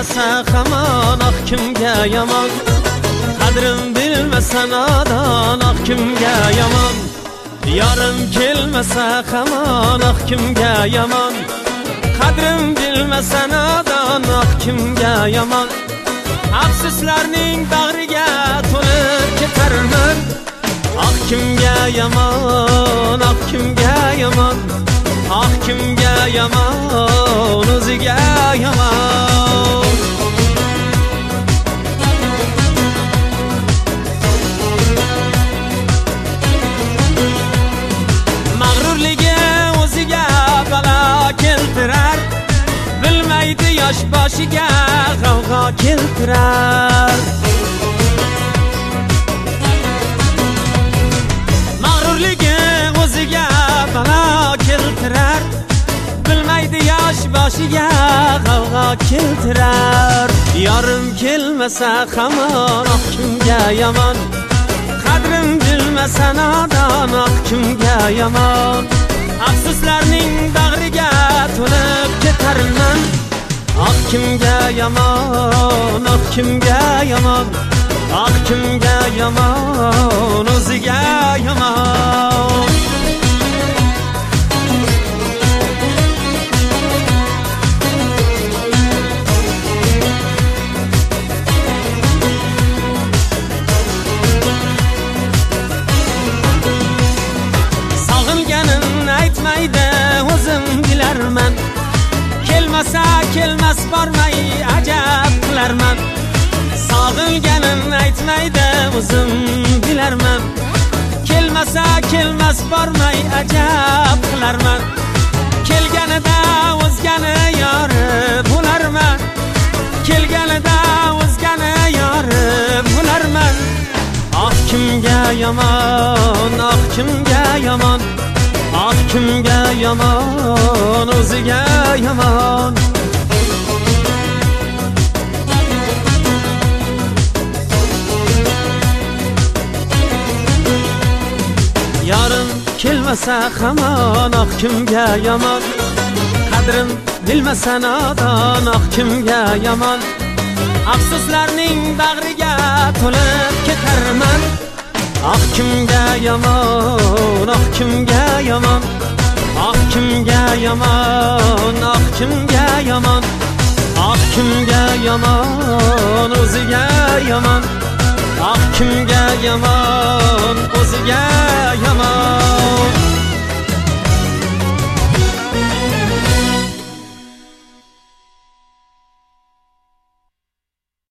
kelmasa hamon ah kimga yomon, qadrim bilmasa nodon ah kimga yomon. Yorim kelmasa hamon ah kimga yomon, qadrim bilmasa nodon ah kimga yomon. Afsuslarning bag'riga to'lib ketarman, ah kimga yomon, ah kimga yomon, ah kimga yomon, o'ziga yomon. Mag'rurligi o'ziga balo keltirar, bilmaydi yosh boshiga g'avg'o keltirar. Mag'rurligi o'ziga balo keltirar, bilmaydi yosh boshiga g'avg'o keltirar. Yorim kelmasa hamon ah kimga yomon, qadrim bilmasa nodon ah kimga yomon. Afsuslarning bag'riga to'lib ketarman, ah kimga yomon, ah kimga yomon, ah kimga yomon, o'ziga yomon. Aytmaydi o'zim bilarman, kelmasa kelmas bormay ajab qilarman. Sog'ilganim aytmaydi o'zim bilarman, kelmasa kelmas bormay ajab qilarman. Kelganida o'zgani yori bo'larman, kelganida o'zgani yori bo'larman. Ah kimga yomon, ah kimga yomon, ah kimga yomon, o'ziga yomon. Yorim kelmasa hamon ah kimga yomon, qadrim bilmasa nodon ah kimga yomon. Afsuslarning bag'riga to'lib ketarman, ah kimga yomon, ah kimga yomon, ah kimga yomon, ah kimga yomon, ah kimga yomon, o'ziga yomon, ah kimga yomon, o'ziga